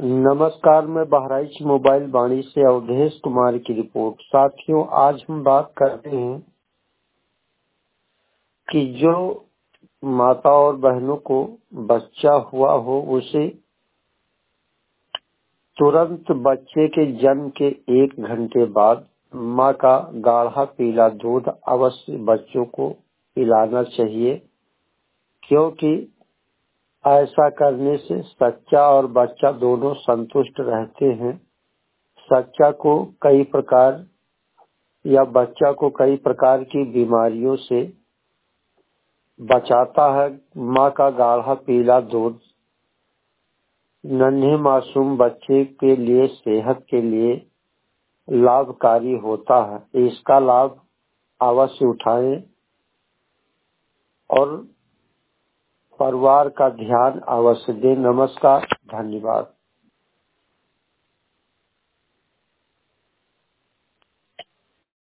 नमस्कार, मैं बहराइच मोबाइल वाणी से अवधेश कुमार की रिपोर्ट। साथियों, आज हम बात करते हैं कि जो माता और बहनों को बच्चा हुआ हो उसे तुरंत बच्चे के जन्म के 1 घंटे बाद माँ का गाढ़ा पीला दूध अवश्य बच्चों को पिलाना चाहिए, क्योंकि ऐसा करने से सच्चा और बच्चा दोनों संतुष्ट रहते हैं। बच्चा को कई प्रकार की बीमारियों से बचाता है। माँ का गाढ़ा पीला दूध नन्हे मासूम बच्चे के लिए सेहत के लिए लाभकारी होता है। इसका लाभ अवश्य उठाएं और परिवार का ध्यान अवश्य दें। नमस्कार, धन्यवाद।